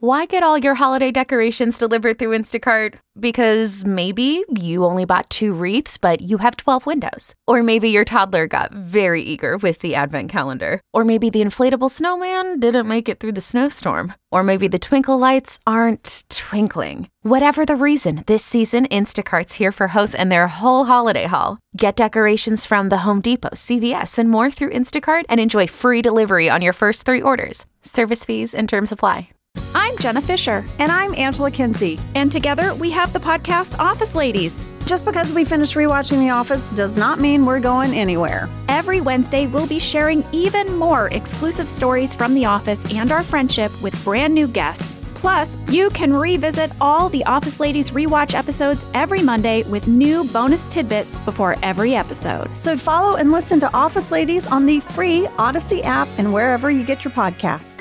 Why get all your holiday decorations delivered through Instacart? Because maybe you only bought 2 wreaths, but you have 12 windows. Or maybe your toddler got very eager with the advent calendar. Or maybe the inflatable snowman didn't make it through the snowstorm. Or maybe the twinkle lights aren't twinkling. Whatever the reason, this season, Instacart's here for hosts and their whole holiday haul. Get decorations from the Home Depot, CVS, and more through Instacart and enjoy free delivery on your first 3 orders. Service fees and terms apply. I'm Jenna Fisher. And I'm Angela Kinsey. And together we have the podcast Office Ladies. Just because we finished rewatching The Office does not mean we're going anywhere. Every Wednesday, we'll be sharing even more exclusive stories from The Office and our friendship with brand new guests. Plus, you can revisit all the Office Ladies rewatch episodes every Monday with new bonus tidbits before every episode. So follow and listen to Office Ladies on the free Odyssey app and wherever you get your podcasts.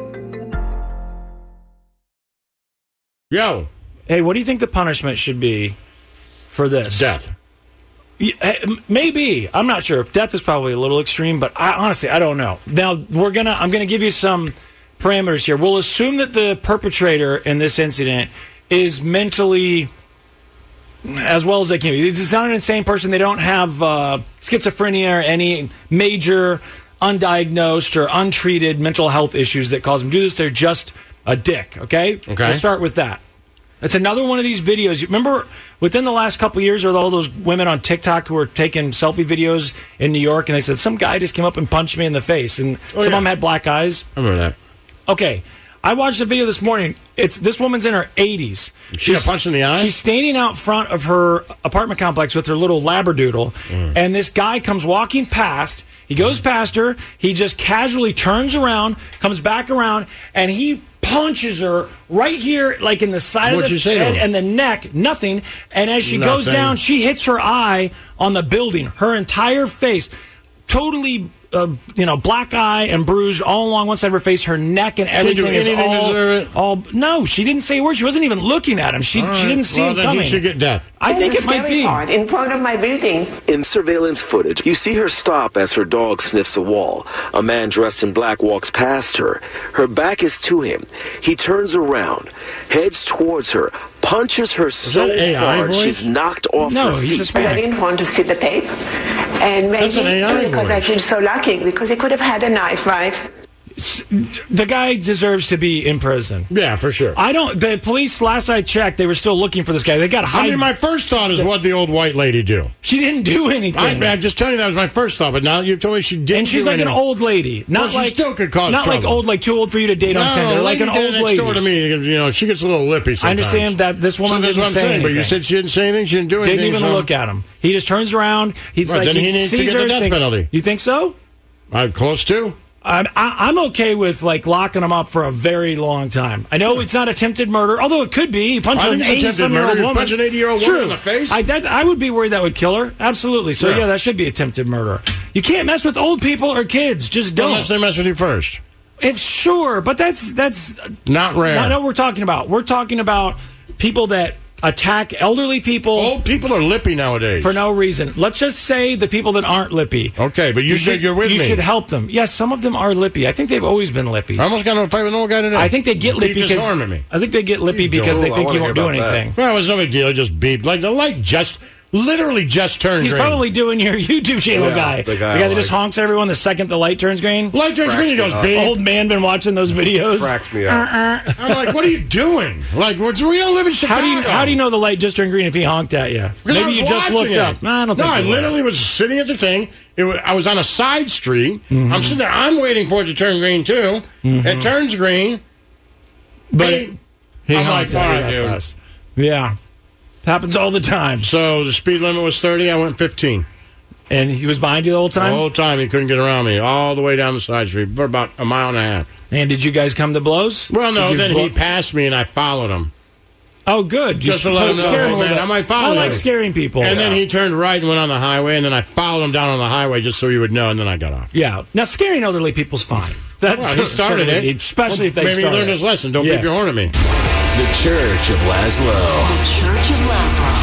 Yo. Hey, what do you think the punishment should be for this? Death. Yeah, maybe. I'm not sure. Death is probably a little extreme, but honestly, I don't know. Now, I'm gonna give you some parameters here. We'll assume that the perpetrator in this incident is mentally as well as they can be. It's not an insane person. They don't have schizophrenia or any major undiagnosed or untreated mental health issues that cause them to do this. They're just a dick, okay? We'll start with that. It's another one of these videos. You remember within the last couple of years, there were all those women on TikTok who were taking selfie videos in New York, and they said, some guy just came up and punched me in the face, and some of them had black eyes. I remember that. Okay. I watched a video this morning. This woman's in her 80s. She got punched in the eye? She's standing out front of her apartment complex with her little Labradoodle, and this guy comes walking past. He goes past her. He just casually turns around, comes back around, and he punches her right here, like in the side of the head and the neck. Nothing. And as she goes down, she hits her eye on the building. Her entire face, totally, black eye and bruised all along one side of her face. Her neck and everything is all. No, she didn't say a word. She wasn't even looking at him. She didn't see him coming. He should get death. I think it might be in front of my building. In surveillance footage, you see her stop as her dog sniffs a wall. A man dressed in black walks past her. Her back is to him. He turns around, heads towards her, punches her so hard she's knocked off her feet. He's Hispanic. I didn't want to see the tape. And maybe because I feel so lucky, because he could have had a knife, right? The guy deserves to be in prison. Yeah, for sure. The police, last I checked, they were still looking for this guy. They got high. I mean, my first thought is what the old white lady do. She didn't do anything. I'm just telling you that was my first thought, but now you told me she didn't. And she's like an old lady. Not like she still could cause not trouble. Like old, like too old for you to date on Tinder. Like an old lady. Next door to me, she gets a little lippy sometimes. I understand that this woman didn't say anything. But you said she didn't say anything. She didn't do anything. Didn't even look at him. He just turns around. He's like, then he needs to get the death penalty. You think so? I'm close to. I'm okay with locking him up for a very long time. I know it's not attempted murder, although it could be. He punched an 80-some-year-old woman. Punch an 80-year-old woman in the face. I would be worried that would kill her. Absolutely. So yeah, that should be attempted murder. You can't mess with old people or kids. Just don't. Unless they mess with you first. But that's not rare. Not what we're talking about. We're talking about people that attack elderly people. Old people are lippy nowadays. For no reason. Let's just say the people that aren't lippy. Okay, but you said you're with me. You should help them. Yes, some of them are lippy. I think they've always been lippy. I almost got into a fight with an old guy today. I think they get lippy because they think you won't do anything. Well, it was no big deal. It just beeped. Like the light literally just turned green. He's probably doing your YouTube channel guy. The guy that just honks at everyone the second the light turns green. Light turns green, he goes beep. Old man been watching those videos. Cracks me up. I'm like, what are you doing? Like, we don't live in Chicago. How do you know the light just turned green if he honked at you? Maybe you just looked up. No, I don't think I literally was sitting at the thing. I was on a side street. Mm-hmm. I'm sitting there. I'm waiting for it to turn green, too. Mm-hmm. It turns green. But I'm like, all right, dude. Yeah. Happens all the time. So the speed limit was 30. I went 15. And he was behind you the whole time? The whole time. He couldn't get around me. All the way down the side street for about a mile and a half. And did you guys come to blows? Well, no. Then he passed me and I followed him. Oh, good. Just to let him know. I might follow him. I like scaring people. And then he turned right and went on the highway. And then I followed him down on the highway just so he would know. And then I got off. Yeah. Now, scaring elderly people's fine. He started it. Especially if they started it. Maybe he learned his lesson. Don't beep your horn at me. The Church of Laszlo. The Church of Laszlo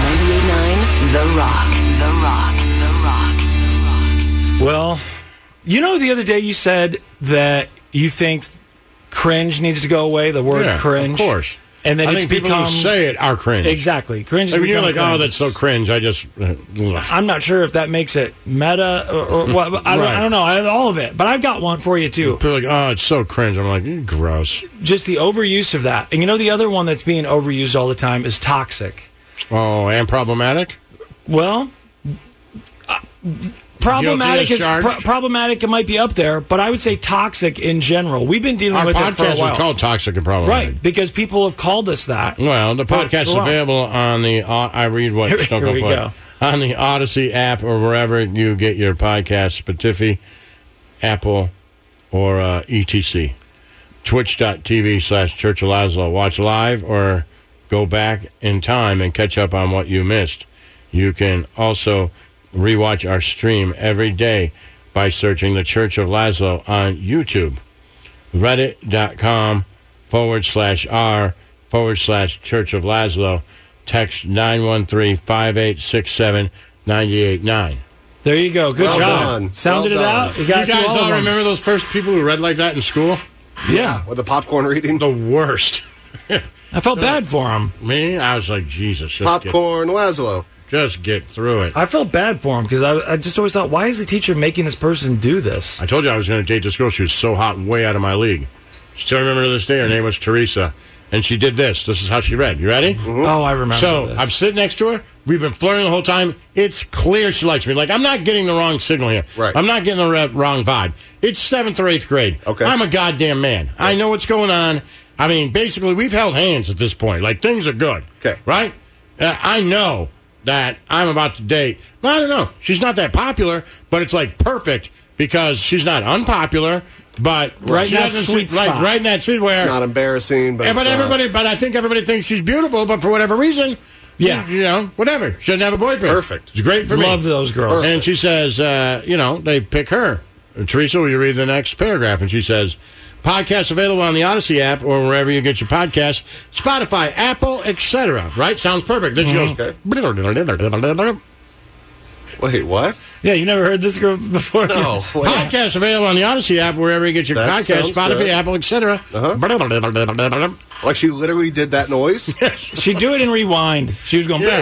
on 98.9 The Rock. The Rock. The Rock. The Rock. Well, the other day you said that you think cringe needs to go away. The word cringe, of course. And then I it's think people become who say it are cringe. Exactly, cringe. Like when you're like, cringe. oh, that's so cringe. I just. I'm not sure if that makes it meta or what. I don't know. I have all of it, but I've got one for you too. People are like, oh, it's so cringe. I'm like, gross. Just the overuse of that, and the other one that's being overused all the time is toxic. Oh, and problematic. Well, problematic problematic. It might be up there, but I would say toxic in general. We've been dealing with it for a while. Our podcast is called Toxic and Problematic, right? Because people have called us that. Well, the podcast is available on the. I read what Stone Cold put on the Odyssey app or wherever you get your podcast, Spotify, Apple, or etc. Twitch.tv/Church of Laszlo. Watch live or go back in time and catch up on what you missed. You can also rewatch our stream every day by searching the Church of Laszlo on YouTube. Reddit.com/r/Church of Laszlo. Text 913-5867-989. There you go. Good job. Done. Sounded it out. You guys all remember those first people who read like that in school? Yeah, with the popcorn reading. The worst. I felt bad for him. Me? I was like, Jesus. Popcorn Laszlo. Just get through it. I felt bad for him because I just always thought, why is the teacher making this person do this? I told you I was going to date this girl. She was so hot and way out of my league. Still remember to this day. Her name was Teresa. And she did this. This is how she read. You ready? Mm-hmm. Oh, I remember this. I'm sitting next to her. We've been flirting the whole time. It's clear she likes me. Like, I'm not getting the wrong signal here. Right. I'm not getting the wrong vibe. It's 7th or 8th grade. Okay. I'm a goddamn man. Right. I know what's going on. I mean, basically, we've held hands at this point. Like, things are good. Okay. Right? I know that I'm about to date. I don't know. She's not that popular, but it's, like, perfect because she's not unpopular. But right in that sweet spot. Right in that sweet where it's not embarrassing, but I think everybody thinks she's beautiful. But for whatever reason, whatever. She doesn't have a boyfriend. Perfect. It's great for me. Love those girls. Perfect. And she says, they pick her. Teresa, will you read the next paragraph? And she says, podcast available on the Odyssey app or wherever you get your podcasts, Spotify, Apple, etc. Right? Sounds perfect. Then she goes, okay. Wait, what? Yeah, you never heard this girl before? No. Podcast available on the Odyssey app, wherever you get your podcasts, Spotify, good. Apple, etc. Like she literally did that noise? She'd do it in rewind. She was going,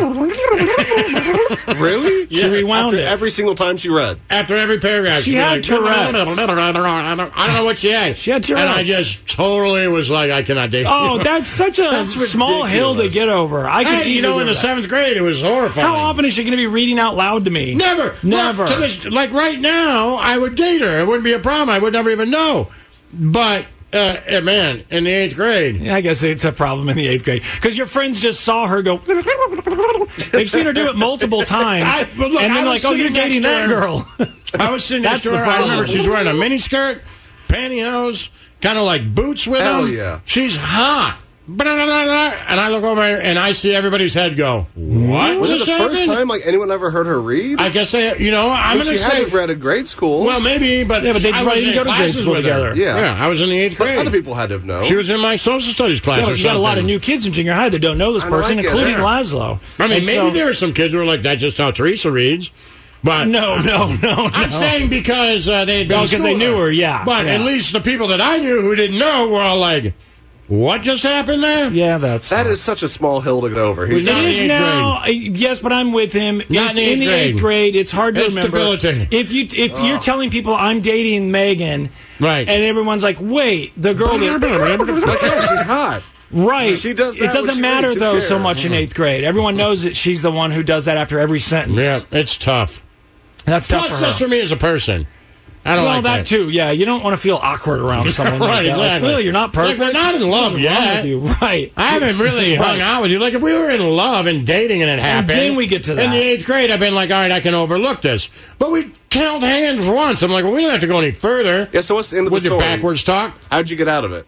Really? She rewound it. Every single time she read. After every paragraph. She had Tourette's. I don't know what she had. She had Tourette's. And I just totally was like, I cannot date you. Oh, that's such a small hill to get over. I could easily in the 7th grade, it was horrifying. How often is she going to be reading out loud to me? Never. Never. Like right now, I would date her. It wouldn't be a problem. I would never even know. But, man, in the 8th grade. Yeah, I guess it's a problem in the 8th grade. Because your friends just saw her go. They've seen her do it multiple times. And then like, oh, you're dating that girl. I was sitting next to her. I remember she's wearing a miniskirt, pantyhose, kind of like boots with them. Hell yeah. She's hot. And I look over and I see everybody's head go, what? Was it the first time like anyone ever heard her read? I guess I'm going to say. She had to have read in grade school. Well, maybe, but they didn't go to grade school together. Yeah, I was in the 8th grade. But other people had to have known. She was in my social studies class or something. You got a lot of new kids in junior high that don't know this person, including Laszlo. I mean, maybe there are some kids who are like, that's just how Teresa reads. But no. I'm saying because they knew her, yeah. But at least the people that I knew who didn't know were all like, what just happened there? Yeah, that is such a small hill to get over. It is now. Yes, but I'm with him. Not in the 8th grade, it's hard to remember. Debilitating. If you're telling people I'm dating Megan, right, and everyone's like, wait, the girl like, yeah, she's hot. Right. She does that. It doesn't matter though so much in 8th grade. Everyone knows that she's the one who does that after every sentence. Yeah, it's tough. That's tough. Plus, that's for me as a person. I don't like that too. Yeah, you don't want to feel awkward around someone. Right, like that. exactly. Like, really, you're not perfect. Like, we're not in love yet. Right. I haven't really hung out with you. Like if we were in love and dating and it happened, and then we get to that. In the 8th grade, I've been like, all right, I can overlook this. But we held hands once. I'm like, well, we don't have to go any further. Yeah. So what's the end of the story? With your backwards talk? How'd you get out of it?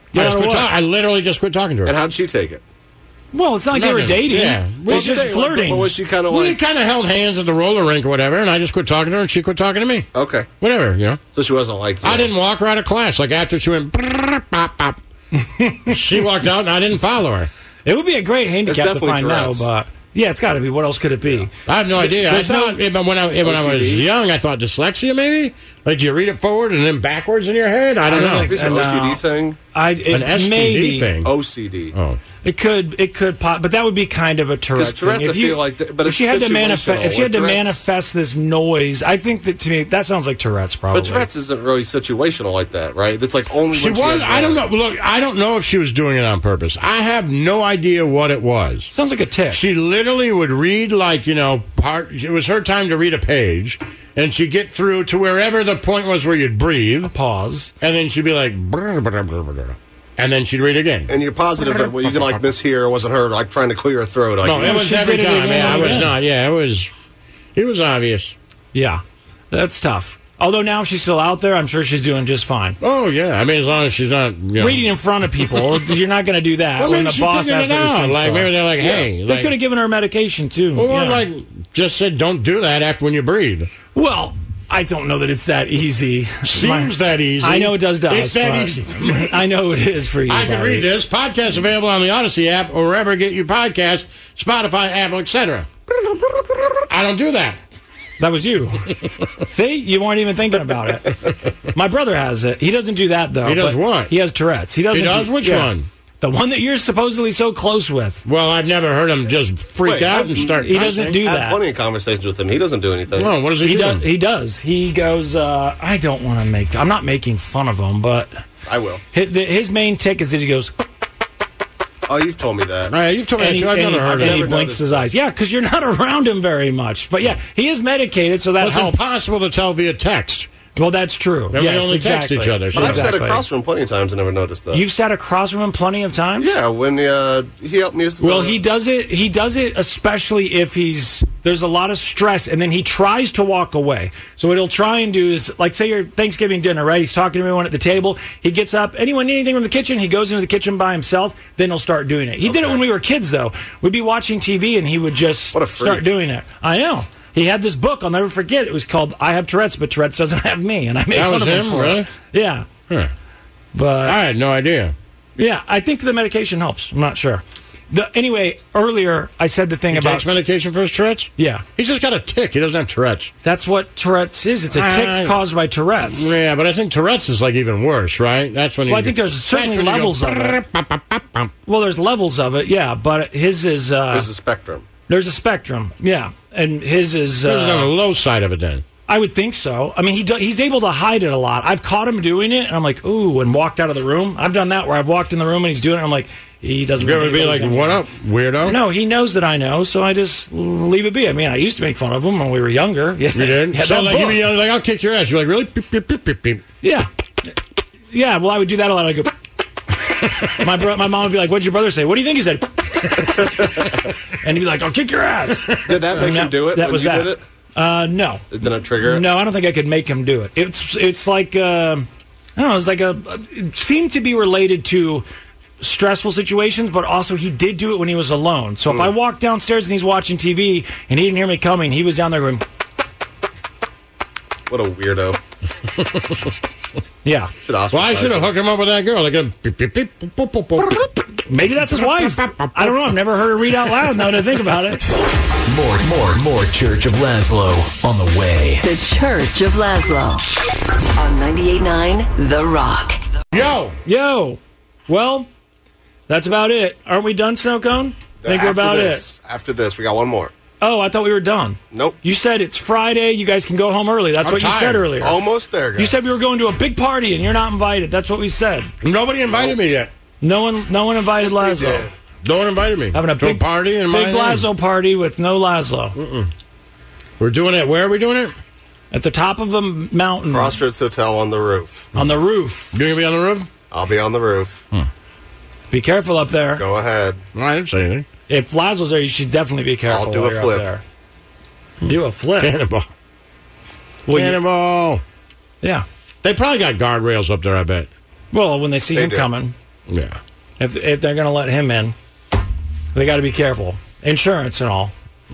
I literally just quit talking to her. And how'd she take it? Well, it's not like they were dating. Yeah. Well, just flirting. But was she kind of We kind of held hands at the roller rink or whatever, and I just quit talking to her, and she quit talking to me. Okay. Whatever, So she wasn't like you. I didn't walk her out of class. Like, after she went, pop, pop. She walked out, and I didn't follow her. It would be a great handicap to find now, but... Yeah, it's got to be. What else could it be? Yeah. I have no idea. I thought when I was young, I thought dyslexia maybe. Like, do you read it forward and then backwards in your head? I don't know. Is it an OCD thing? An STD thing. OCD. Oh. It could pop, but that would be kind of a Tourette's thing. Tourette's, I feel like, but if you had to manifest Tourette's, this noise, I think that to me that sounds like Tourette's probably. But Tourette's isn't really situational like that, right? It's like only when she was. I don't know. Look, I don't know if she was doing it on purpose. I have no idea what it was. Sounds like a tick. She literally would read it was her time to read a page, and she'd get through to wherever the point was where you'd breathe, pause, and then she'd be like, brr, brr, brr, brr, and then she'd read again. And you're positive that what you can mishear wasn't her trying to clear her throat. No, it was every time. I was not. Yeah, it was obvious. Yeah, that's tough. Although now she's still out there, I'm sure she's doing just fine. Oh, yeah. I mean, as long as she's not... reading in front of people, you're not going to do that. Well, when the boss has it out. Maybe they're like, hey... They could have given her medication, too. Or just said, don't do that after when you breathe. Well, I don't know that it's that easy. Seems that easy. I know it does. It's that easy for me. I know it is for you. I can read this. Podcast available on the Odyssey app or wherever you get your podcast, Spotify, Apple, etc. I don't do that. That was you. See? You weren't even thinking about it. My brother has it. He doesn't do that, though. He does what? He has Tourette's. He does? Which one? The one that you're supposedly so close with. Well, I've never heard him just freak out and start He doesn't do I that. had plenty of conversations with him. He doesn't do anything. No, what does he do? He does. He goes, I don't want to make... I'm not making fun of him, but... I will. His main tick is that he goes... Oh, you've told me that. You've told me that, too. I've never heard of it. And he blinks his eyes. Yeah, because you're not around him very much. But yeah, he is medicated, so that helps. It's impossible to tell via text. Well, that's true. We only text each other. But I've sat across from him plenty of times and never noticed that. You've sat across from him plenty of times? Yeah, when he helped me. Well, he does it. He does it especially if there's a lot of stress, and then he tries to walk away. So what he'll try and do is, like, say your Thanksgiving dinner, right? He's talking to everyone at the table. He gets up. Anyone need anything from the kitchen? He goes into the kitchen by himself. Then he'll start doing it. He did it when we were kids, though. We'd be watching TV, and he would just start doing it. I know. He had this book, I'll never forget. It was called I Have Tourette's, but Tourette's doesn't have me. And I made fun of him for really? it. Yeah. Huh. But I had no idea. Yeah, I think the medication helps. I'm not sure. Anyway, earlier I said the thing about... He takes medication for his Tourette's? Yeah. He's just got a tick. He doesn't have Tourette's. That's what Tourette's is. It's a tick caused by Tourette's. Yeah, but I think Tourette's is even worse, right? That's when I think there's certainly levels of it. Well, there's levels of it, yeah, but his is... there's a spectrum. There's a spectrum, yeah. And his is... His is on the low side of it, then. I would think so. I mean, he's able to hide it a lot. I've caught him doing it, and I'm like, ooh, and walked out of the room. I've done that where I've walked in the room, and he's doing it, and I'm like, he doesn't... You're going to be like, what up, weirdo? No, he knows that I know, so I just leave it be. I mean, I used to make fun of him when we were younger. You did? So, like, you'd be like, I'll kick your ass. You're like, really? Beep, beep, beep, beep, beep. Yeah. Yeah, well, I would do that a lot. I'd go... My mom would be like, what'd your brother say? What do you think he said? And he'd be like, I'll kick your ass. Did that make him do it when you did it? No. Did it trigger it? No, I don't think I could make him do it. It's like, I don't know, it seemed to be related to stressful situations, but also he did do it when he was alone. So if I walked downstairs and he's watching TV and he didn't hear me coming, he was down there going... What a weirdo. Yeah. I should have hooked him up with that girl. Like a beep, beep, beep, boop, boop, boop. Maybe that's his wife. I don't know. I've never heard her read out loud now that I think about it. More Church of Laszlo on the way. The Church of Laszlo on 98.9 The Rock. Yo. Well, that's about it. Aren't we done, Snow Cone? I think we're about it. After this, we got one more. Oh, I thought we were done. Nope. You said it's Friday. You guys can go home early. That's what you said earlier. Almost there, guys. You said we were going to a big party and you're not invited. That's what we said. Nobody invited me yet. No one invited Laszlo. No one invited me. Having a big party in big Laszlo party with no Laszlo. We're doing it. Where are we doing it? At the top of a mountain. Crossroads Hotel on the roof. On the roof. You're going to be on the roof? I'll be on the roof. Be careful up there. Go ahead. I didn't say anything. If Laszlo's there, you should definitely be careful. I'll do a flip. Do a flip. Cannonball. Cannonball. Yeah. They probably got guardrails up there, I bet. Well, when they see him coming. Yeah. If they're going to let him in, they got to be careful. Insurance and all.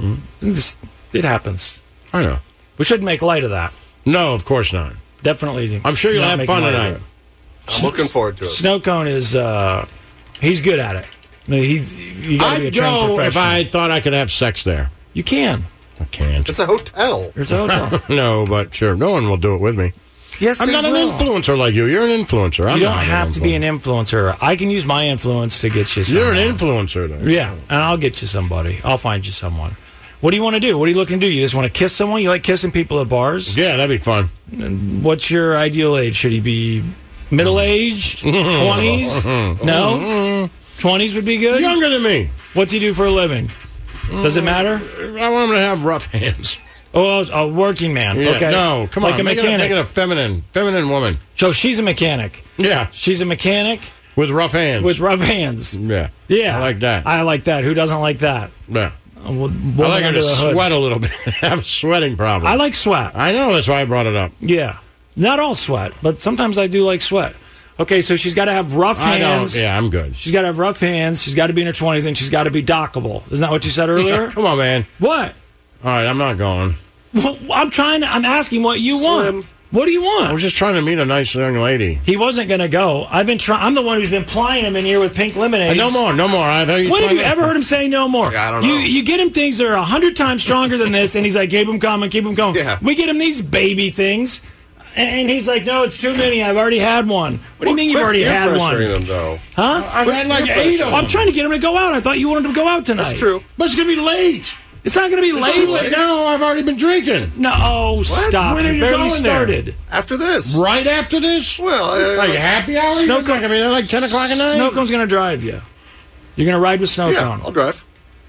It happens. I know. We shouldn't make light of that. No, of course not. Definitely. I'm sure you'll have fun tonight. I'm looking forward to it. Snow Cone is, he's good at it. I mean, you got to be a trained professional. If I thought I could have sex there. You can. I can't. It's a hotel. It's a hotel. No, but sure. No one will do it with me. Yes, I'm they not will. an influencer like you. You're an influencer. I'm You don't not have to be an influencer. I can use my influence to get you someone. You're an influencer, though. Yeah, and I'll get you somebody. I'll find you someone. What do you want to do? What are you looking to do? You just want to kiss someone? You like kissing people at bars? Yeah, that'd be fun. And what's your ideal age? Should he be middle-aged? 20s? No? 20s would be good? Younger than me. What's he do for a living? Does it matter? I want him to have rough hands. Oh, a working man. Yeah, Okay. no, come like on. a mechanic. Make it a feminine woman. So she's a mechanic. Yeah. She's a mechanic With rough hands. with rough hands. Yeah. Yeah. I like that. I like that. Who doesn't like that? Yeah. I I like her to sweat a little bit. Have a sweating problem. I like sweat. I know. That's why I brought it up. Yeah. Not all sweat, but sometimes I do like sweat. Okay, so she's got to have rough hands. Yeah, I'm good. She's got to have rough hands. She's got to be in her 20s, and she's got to be dockable. Isn't that what you said earlier? Come on, man. What? All right, I'm not going. Well, I'm asking what you want. What do you want? I was just trying to meet a nice young lady. He wasn't going to go. I'm the one who's been plying him in here with pink lemonade. No more. When have you ever heard him say no more? Yeah, I don't know. You get him things that are 100 times stronger than this, and he's like, keep them coming. Yeah. We get him these baby things, and he's like, no, it's too many. I've already had one. What do you mean you've already had one? Him, though. Huh? I've had like 8 of them. I'm trying to get him to go out. I thought you wanted him to go out tonight. That's true. But it's going to be late. It's not going to be late. No, I've already been drinking. No, stop. When are you barely going started. there? After this. Right after this? Well, Like happy hour? Snow You're not gonna be there like 10 o'clock at night? Snow Cone's going to drive you. You're going to ride with Snow yeah, Cone. I'll drive.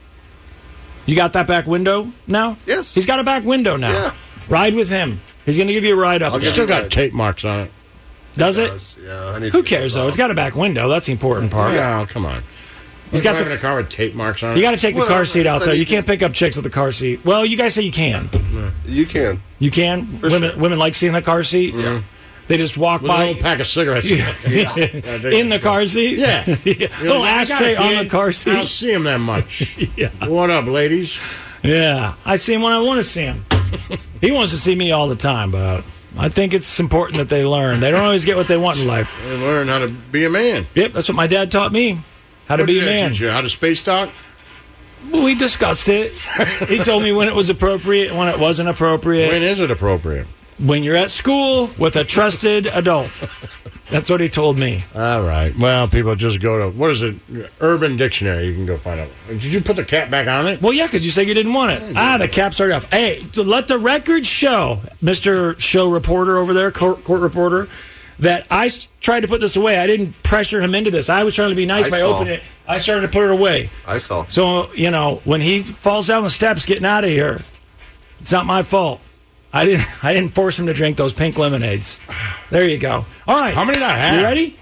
You got that back window now? Yes. He's got a back window now. Yeah. Ride with him. He's going to give you a ride up I'll there. give Still you got that. tape marks on it. Does it? Yeah, I need Who to cares, though? It's got a back window. That's the important part. Yeah, come on. He's got driving a car with tape marks on it. You got to take the Well, car seat out so there. you You can't pick up chicks with the car seat. Well, you guys say you can. You can. You can? Women like seeing the car seat? Yeah. They just walk With by. a little pack of cigarettes. In the car seat? Yeah. Little ashtray on the car I don't seat. see him that much. Yeah. What up, ladies? Yeah. I see him when I want to see him. He wants to see me all the time, but I think it's important that they learn. They don't always get what they want in life. They learn how to be a man. Yep, that's what my dad taught me. How to What be a did they man. teach you? How to space talk? We discussed it. He told me when it was appropriate and when it wasn't appropriate. When is it appropriate? When you're at school with a trusted adult. That's what he told me. All right. Well, people just go to, what is it? Urban Dictionary. You can go find out. Did you put the cap back on it? Well, yeah, because you said you didn't want it. The cap started off. Hey, to let the record show, Mr. Show reporter over there, court reporter, that I tried to put this away. I didn't pressure him into this. I was trying to be nice I by saw. opening it. I started to put it away. I saw. So, when he falls down the steps getting out of here, it's not my fault. I didn't force him to drink those pink lemonades. There you go. All right. How many did I have? You ready?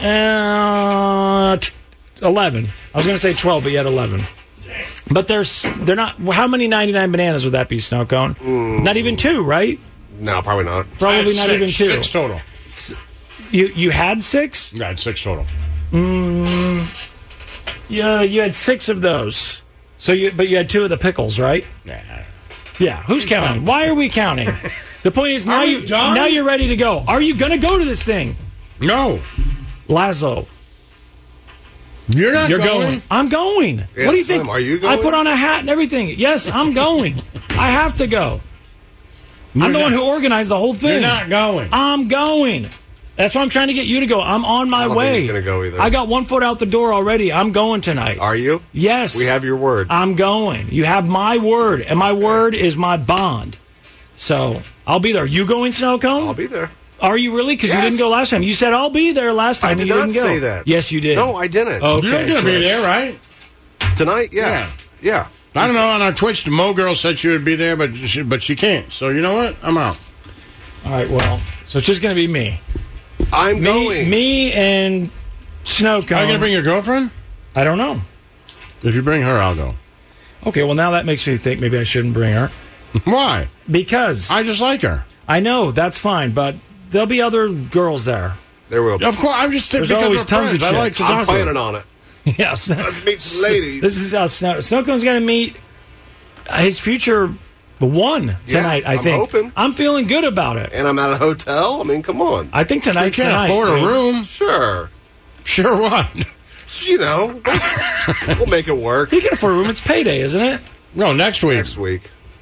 11. I was going to say 12, but you had 11. But they're not. How many 99 bananas would that be, Snow Cone? Not even 2, right? No, probably not. Probably not even 2. 6 total. You had 6? I had 6 total. Yeah, you had 6 of those. But you had 2 of the pickles, right? Yeah. Who's counting? Why are we counting? The point is now you're ready to go. Are you going to go to this thing? No. Laszlo. You're not You're going? I'm going. Yeah, What do you Slim, think? are you going? I put on a hat and everything. Yes, I'm going. I have to go. I'm the one who organized the whole thing. You're not going. I'm going. That's why I'm trying to get you to go. I'm on my I don't way. think he's gonna go either. I got 1 foot out the door already. I'm going tonight. Are you? Yes. We have your word. I'm going. You have my word, and my word is my bond. So I'll be there. You going, Snow Cone? I'll be there. Are you really? Because you Yes. didn't go last time. You said I'll be there last time. I did and you not didn't go. say that. Yes, you did. No, I didn't. Okay. You're going to be Trish. there, right? Tonight? Yeah. I don't know. On our Twitch, the Mo girl said she would be there, but she can't. So you know what? I'm out. All right. Well, so it's just going to be me. I'm going. Me and Snow Cone. Are you going to bring your girlfriend? I don't know. If you bring her, I'll go. Okay. Well, now that makes me think maybe I shouldn't bring her Why? because I just like her. I know that's fine, but there'll be other girls there. There will be. Of course, I'm just There's because always we're tons of friends. I like chicks. to I'm talk to her. planning on it. Yes. Let's meet some ladies. This is how Snow Cone's going to meet his future one tonight, I I'm think. hoping. I'm feeling good about it. And I'm at a hotel. I mean, come on. I think You tonight's can't tonight. afford a dude. room. Sure. Sure what? You know, we'll make it work You can afford a room. It's payday, isn't it? No, next week. next week.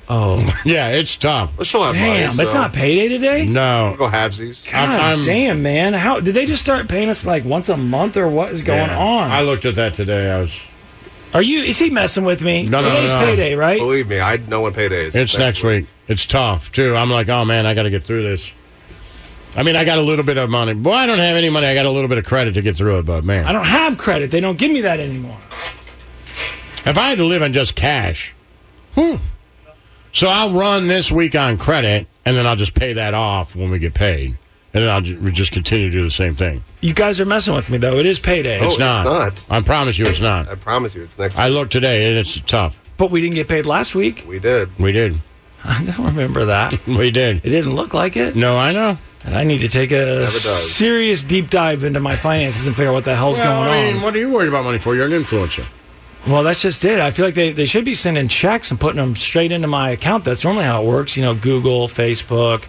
Oh. Yeah, it's tough. Well, she'll have Damn, money, it's not payday today? No. Go halvesies. God damn, man. How did they just start paying us like once a month, or what is going on? I looked at that today. Is he messing with me? No. Today's payday, right? Believe me, I know when payday is. It's next week. It's tough, too. I'm like, oh, man, I got to get through this. I mean, I got a little bit of money. Boy, I don't have any money. I got a little bit of credit to get through it, but, man. I don't have credit. They don't give me that anymore. If I had to live on just cash, So I'll run this week on credit, and then I'll just pay that off when we get paid. And then I'll just continue to do the same thing. You guys are messing with me, though. It is payday. It's not. I promise you it's not. I promise you it's next week. I looked today, and it's tough. But we didn't get paid last week. We did. I don't remember that. We did. It didn't look like it. No, I know. I need to take a serious deep dive into my finances and figure out what the hell's going on. What are you worried about money for? You're an influencer. Well, that's just it. I feel like they should be sending checks and putting them straight into my account. That's normally how it works. Google, Facebook,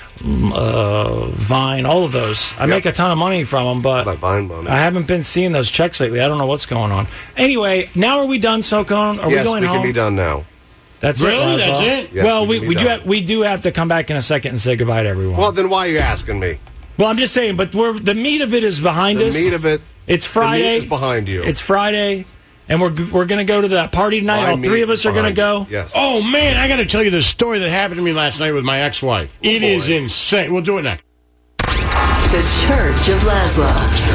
Vine, all of those. I make a ton of money from them, but Vine money. I haven't been seeing those checks lately. I don't know what's going on. Anyway, now are we done, Socone? Are we going home? Yes, we can be done now. That's really? it, Laszlo? That's it? Yes, well, we do have to come back in a second and say goodbye to everyone. Well, then why are you asking me? Well, I'm just saying, but the meat of it is behind us. The meat of it. It's Friday. The meat is behind you. It's Friday, and we're going to go to that party tonight. All three of us are going to go. Yes. Oh, man, I got to tell you the story that happened to me last night with my ex-wife. It is insane. We'll do it next. The Church of Laszlo.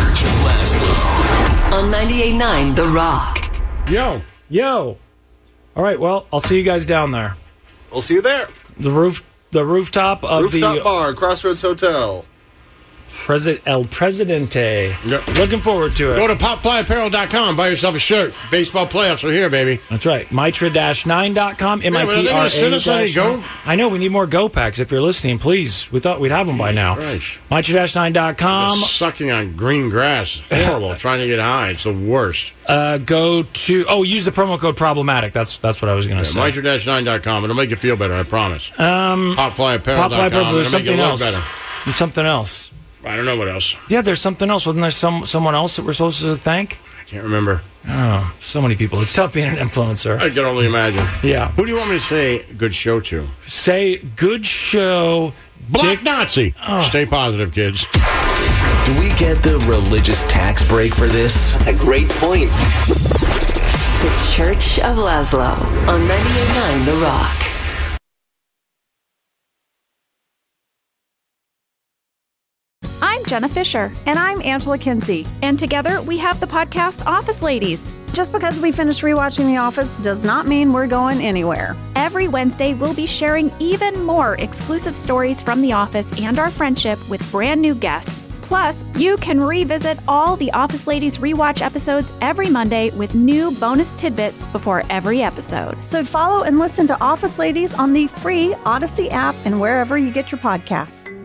On 98.9 The Rock. Yo. All right, well, I'll see you guys down there. We'll see you there. The rooftop of the bar, Crossroads Hotel. El Presidente. Yep. Looking forward to it. Go to popflyapparel.com. Buy yourself a shirt. Baseball playoffs are here, baby. That's right. Mitra-9.com. MITRA. I know. We need more Go Packs. If you're listening, please. We thought we'd have them by now. Mitra-9.com. Sucking on green grass. Horrible. Trying to get high. It's the worst. Use the promo code problematic. That's what I was going to say. Mitra-9.com. It'll make you feel better, I promise. Popflyapparel.com. There's something else. Better. There's something else. I don't know what else. Yeah, there's something else. Wasn't there someone else that we're supposed to thank? I can't remember. Oh, so many people. It's tough being an influencer. I can only imagine. Yeah. Who do you want me to say good show to? Say good show. Black Nazi. Oh. Stay positive, kids. Do we get the religious tax break for this? That's a great point. The Church of Laszlo on 98.9 The Rock. I'm Jenna Fisher. And I'm Angela Kinsey. And together we have the podcast Office Ladies. Just because we finished rewatching The Office does not mean we're going anywhere. Every Wednesday, we'll be sharing even more exclusive stories from The Office and our friendship with brand new guests. Plus, you can revisit all the Office Ladies rewatch episodes every Monday with new bonus tidbits before every episode. So follow and listen to Office Ladies on the free Odyssey app and wherever you get your podcasts.